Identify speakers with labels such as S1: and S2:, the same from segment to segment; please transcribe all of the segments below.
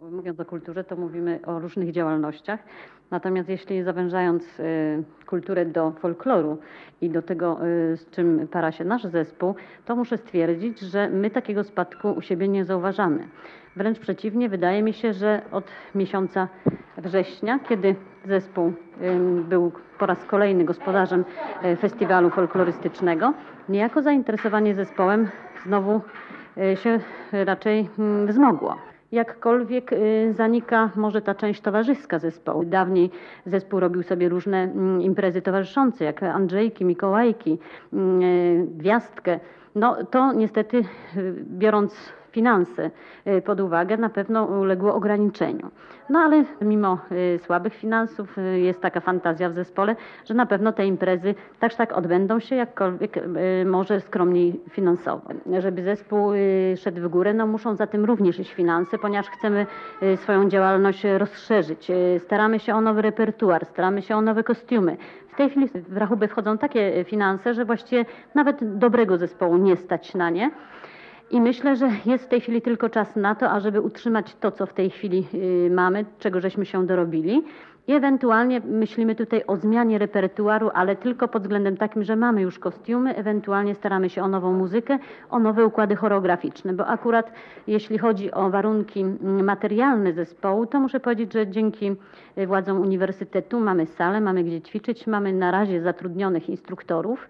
S1: Mówiąc o kulturze, to mówimy o różnych działalnościach. Natomiast jeśli zawężając kulturę do folkloru i do tego, z czym para się nasz zespół, to muszę stwierdzić, że my takiego spadku u siebie nie zauważamy. Wręcz przeciwnie, wydaje mi się, że od miesiąca września, kiedy zespół był po raz kolejny gospodarzem festiwalu folklorystycznego, niejako zainteresowanie zespołem znowu się raczej wzmogło. Jakkolwiek zanika może ta część towarzyska zespołu. Dawniej zespół robił sobie różne imprezy towarzyszące, jak Andrzejki, Mikołajki, Gwiazdkę. No to niestety, biorąc finanse pod uwagę, na pewno uległo ograniczeniu. No ale mimo słabych finansów jest taka fantazja w zespole, że na pewno te imprezy tak odbędą się, jakkolwiek może skromniej finansowo. Żeby zespół szedł w górę, no muszą za tym również iść finanse, ponieważ chcemy swoją działalność rozszerzyć. Staramy się o nowy repertuar, staramy się o nowe kostiumy. W tej chwili w rachubę wchodzą takie finanse, że właściwie nawet dobrego zespołu nie stać na nie. I myślę, że jest w tej chwili tylko czas na to, ażeby utrzymać to, co w tej chwili mamy, czego żeśmy się dorobili. I ewentualnie myślimy tutaj o zmianie repertuaru, ale tylko pod względem takim, że mamy już kostiumy, ewentualnie staramy się o nową muzykę, o nowe układy choreograficzne, bo akurat jeśli chodzi o warunki materialne zespołu, to muszę powiedzieć, że dzięki władzom uniwersytetu mamy salę, mamy gdzie ćwiczyć, mamy na razie zatrudnionych instruktorów.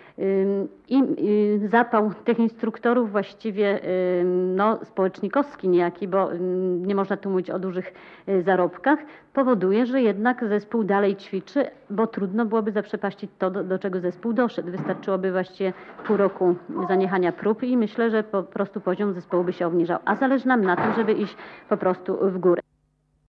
S1: I zapał tych instruktorów właściwie społecznikowski niejaki, bo nie można tu mówić o dużych zarobkach, powoduje, że jednak zespół dalej ćwiczy, bo trudno byłoby zaprzepaścić to, do czego zespół doszedł. Wystarczyłoby właściwie pół roku zaniechania prób i myślę, że po prostu poziom zespołu by się obniżał. A zależy nam na tym, żeby iść po prostu w górę.